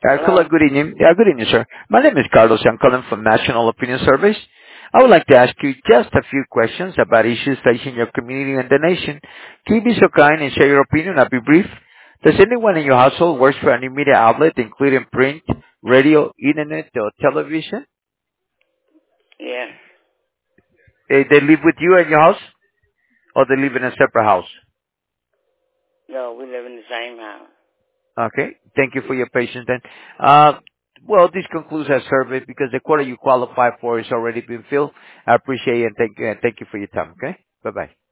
Hello, Hello? good evening. Yeah, good evening, sir. My name is Carlos. I'm calling from National Opinion Service. I would like to ask you just a few questions about issues facing your community and the nation. Can you be so kind and share your opinion? I'll be brief. Does anyone in your household work for any media outlet, including print, radio, internet, or television? Yes. They live with you in your house, or they live in a separate house? No, we live in the same house. Okay. Thank you for your patience then. Well, this concludes our survey because the quota you qualify for has already been filled. I appreciate it and thank you for your time. Okay? Bye-bye.